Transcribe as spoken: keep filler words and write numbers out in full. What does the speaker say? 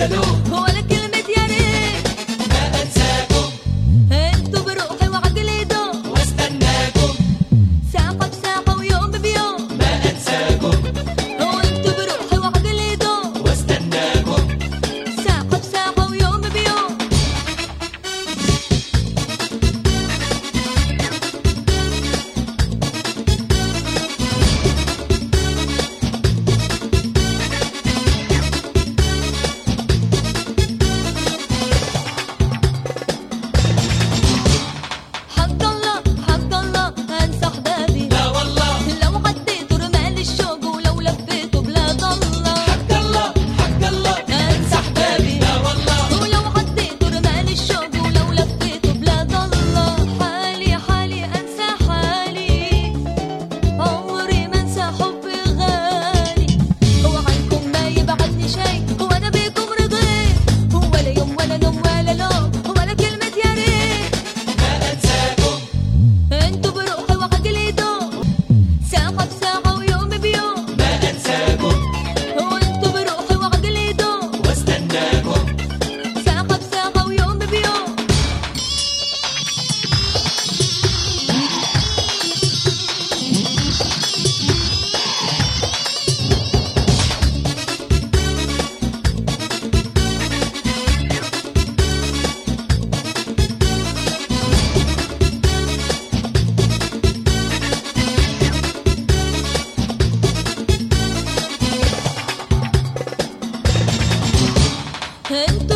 لوم ولا كلمة يا ريت ما أنساكم انتوا بروحي وعقلي دوم واستناكم ساعة بساعة ويوم بيوم ما أنساكم وانتوا بروحي وعقلي دوم واستناكم ساعة بساعة ويوم بيوم حق الله حق الله انسى احبابي لا والله لو عديت رمال الشوق ولو لفيت بلاد الله حق الله حق الله انسى احبابي لا والله ولو عديت رمال الشوق ولو لفيت بلاد الله حالي حالي انسى حالي عمري ما انسى حبي غالي هو عنكم ما يبعدني شيء وانا بيكم رضيت ولا يوم ولا نوم ولا لوم ولا كلمة يا ريت ما أنساكم انتوا بروحي وعقلي دوم ساعة بساعة ويوم بيوم ما أنساكم وانتوا بروحي وعقلي دوم واستناكم ساعة بساعة ويوم بيوم انتوا